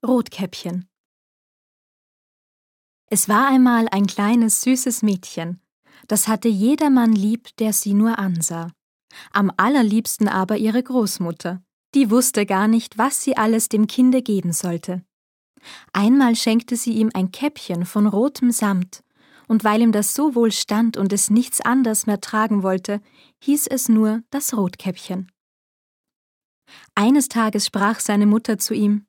Rotkäppchen. Es war einmal ein kleines, süßes Mädchen. Das hatte jedermann lieb, der sie nur ansah. Am allerliebsten aber ihre Großmutter. Die wusste gar nicht, was sie alles dem Kinde geben sollte. Einmal schenkte sie ihm ein Käppchen von rotem Samt, und weil ihm das so wohl stand und es nichts anders mehr tragen wollte, hieß es nur das Rotkäppchen. Eines Tages sprach seine Mutter zu ihm: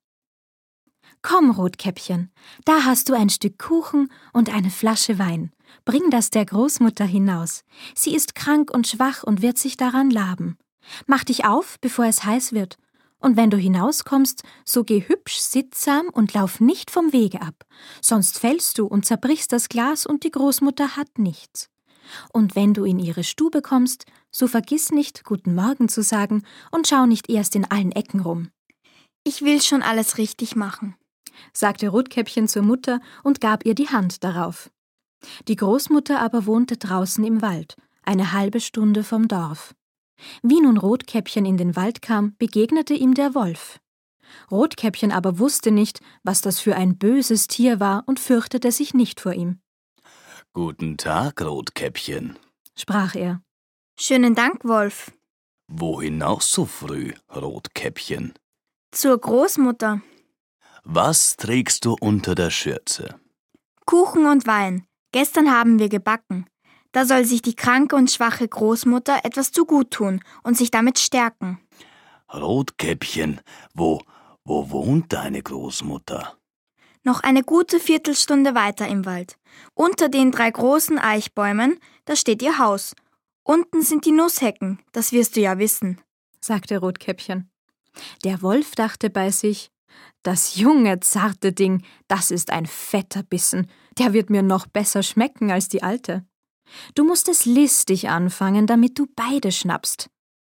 »Komm, Rotkäppchen, da hast du ein Stück Kuchen und eine Flasche Wein. Bring das der Großmutter hinaus. Sie ist krank und schwach und wird sich daran laben. Mach dich auf, bevor es heiß wird. Und wenn du hinauskommst, so geh hübsch sittsam und lauf nicht vom Wege ab. Sonst fällst du und zerbrichst das Glas und die Großmutter hat nichts. Und wenn du in ihre Stube kommst, so vergiss nicht, Guten Morgen zu sagen und schau nicht erst in allen Ecken rum.« »Ich will schon alles richtig machen«, sagte Rotkäppchen zur Mutter und gab ihr die Hand darauf. Die Großmutter aber wohnte draußen im Wald, eine halbe Stunde vom Dorf. Wie nun Rotkäppchen in den Wald kam, begegnete ihm der Wolf. Rotkäppchen aber wusste nicht, was das für ein böses Tier war und fürchtete sich nicht vor ihm. »Guten Tag, Rotkäppchen«, sprach er. »Schönen Dank, Wolf.« »Wohin auch so früh, Rotkäppchen?« »Zur Großmutter.« »Was trägst du unter der Schürze?« »Kuchen und Wein. Gestern haben wir gebacken. Da soll sich die kranke und schwache Großmutter etwas zugutun und sich damit stärken.« »Rotkäppchen, wo wohnt deine Großmutter?« »Noch eine gute Viertelstunde weiter im Wald. Unter den 3 großen Eichbäumen, da steht ihr Haus. Unten sind die Nusshecken, das wirst du ja wissen«, sagte Rotkäppchen. Der Wolf dachte bei sich: »Das junge, zarte Ding, das ist ein fetter Bissen. Der wird mir noch besser schmecken als die alte. Du musst es listig anfangen, damit du beide schnappst.«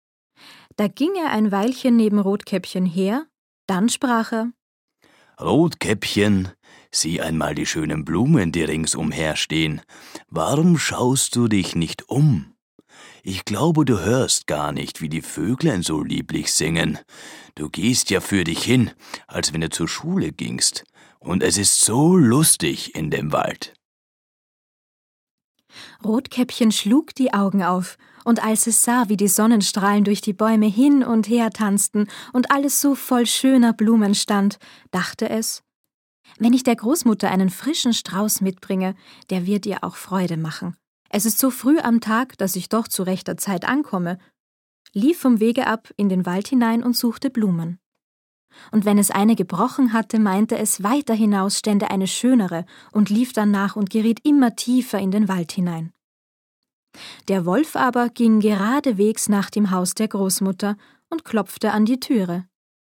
Da ging er ein Weilchen neben Rotkäppchen her, dann sprach er: »Rotkäppchen, sieh einmal die schönen Blumen, die ringsumher stehen. Warum schaust du dich nicht um? Ich glaube, du hörst gar nicht, wie die Vöglein so lieblich singen. Du gehst ja für dich hin, als wenn du zur Schule gingst. Und es ist so lustig in dem Wald.« Rotkäppchen schlug die Augen auf, und als es sah, wie die Sonnenstrahlen durch die Bäume hin und her tanzten und alles so voll schöner Blumen stand, dachte es: »Wenn ich der Großmutter einen frischen Strauß mitbringe, der wird ihr auch Freude machen. Es ist so früh am Tag, dass ich doch zu rechter Zeit ankomme«, lief vom Wege ab in den Wald hinein und suchte Blumen. Und wenn es eine gebrochen hatte, meinte es, weiter hinaus stände eine schönere und lief dann nach und geriet immer tiefer in den Wald hinein. Der Wolf aber ging geradewegs nach dem Haus der Großmutter und klopfte an die Türe.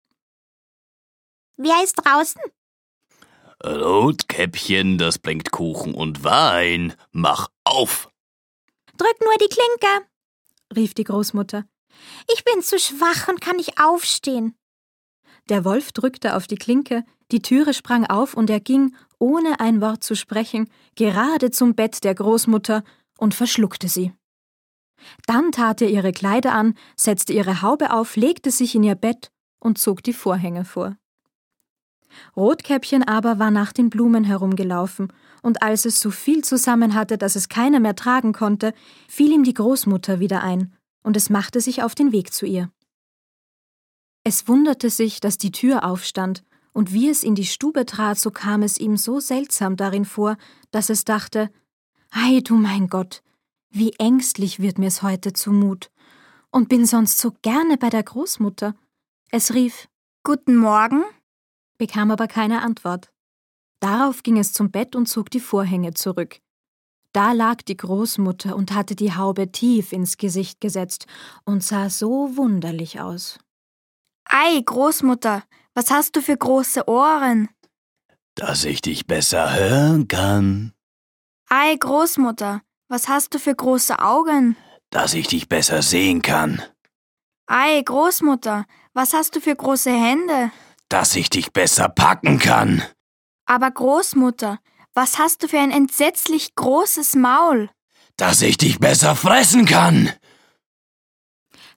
»Wer ist draußen?« »Rotkäppchen, das bringt Kuchen und Wein. Mach auf!« »Drück nur die Klinke«, rief die Großmutter. »Ich bin zu schwach und kann nicht aufstehen.« Der Wolf drückte auf die Klinke, die Türe sprang auf und er ging, ohne ein Wort zu sprechen, gerade zum Bett der Großmutter und verschluckte sie. Dann tat er ihre Kleider an, setzte ihre Haube auf, legte sich in ihr Bett und zog die Vorhänge vor. Rotkäppchen aber war nach den Blumen herumgelaufen, und als es so viel zusammen hatte, dass es keiner mehr tragen konnte, fiel ihm die Großmutter wieder ein, und es machte sich auf den Weg zu ihr. Es wunderte sich, dass die Tür aufstand, und wie es in die Stube trat, so kam es ihm so seltsam darin vor, dass es dachte: »Ei, du mein Gott, wie ängstlich wird mir's heute zumut, und bin sonst so gerne bei der Großmutter.« Es rief: »Guten Morgen«, bekam aber keine Antwort. Darauf ging es zum Bett und zog die Vorhänge zurück. Da lag die Großmutter und hatte die Haube tief ins Gesicht gesetzt und sah so wunderlich aus. »Ei, Großmutter, was hast du für große Ohren?« »Dass ich dich besser hören kann.« »Ei, Großmutter, was hast du für große Augen?« »Dass ich dich besser sehen kann.« »Ei, Großmutter, was hast du für große Hände?« »Dass ich dich besser packen kann.« »Aber Großmutter, was hast du für ein entsetzlich großes Maul?« »Dass ich dich besser fressen kann.«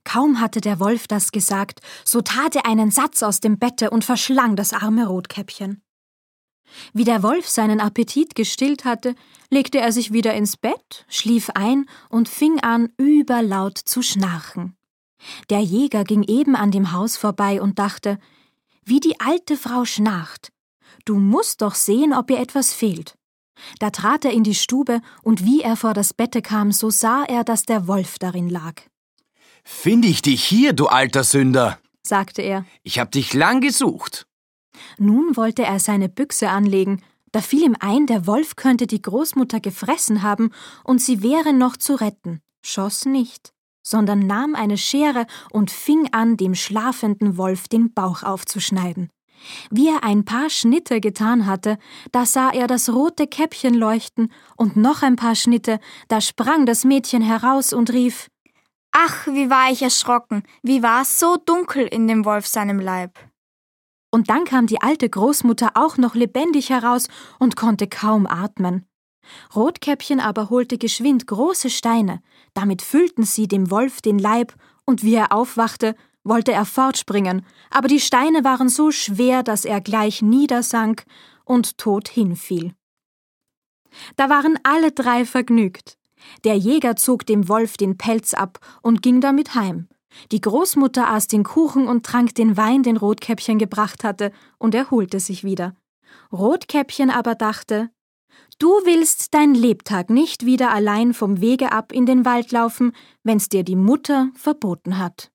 Kaum hatte der Wolf das gesagt, so tat er einen Satz aus dem Bette und verschlang das arme Rotkäppchen. Wie der Wolf seinen Appetit gestillt hatte, legte er sich wieder ins Bett, schlief ein und fing an, überlaut zu schnarchen. Der Jäger ging eben an dem Haus vorbei und dachte, wie die alte Frau schnarcht. Du musst doch sehen, ob ihr etwas fehlt. Da trat er in die Stube, und wie er vor das Bette kam, so sah er, dass der Wolf darin lag. »Finde ich dich hier, du alter Sünder«, sagte er. »Ich hab dich lang gesucht.« Nun wollte er seine Büchse anlegen, da fiel ihm ein, der Wolf könnte die Großmutter gefressen haben und sie wäre noch zu retten, schoss nicht, sondern nahm eine Schere und fing an, dem schlafenden Wolf den Bauch aufzuschneiden. Wie er ein paar Schnitte getan hatte, da sah er das rote Käppchen leuchten, und noch ein paar Schnitte, da sprang das Mädchen heraus und rief: »Ach, wie war ich erschrocken, wie war es so dunkel in dem Wolf seinem Leib.« Und dann kam die alte Großmutter auch noch lebendig heraus und konnte kaum atmen. Rotkäppchen aber holte geschwind große Steine, damit füllten sie dem Wolf den Leib, und wie er aufwachte, wollte er fortspringen, aber die Steine waren so schwer, dass er gleich niedersank und tot hinfiel. Da waren alle drei vergnügt. Der Jäger zog dem Wolf den Pelz ab und ging damit heim. Die Großmutter aß den Kuchen und trank den Wein, den Rotkäppchen gebracht hatte, und erholte sich wieder. Rotkäppchen aber dachte: Du willst dein Lebtag nicht wieder allein vom Wege ab in den Wald laufen, wenn's dir die Mutter verboten hat.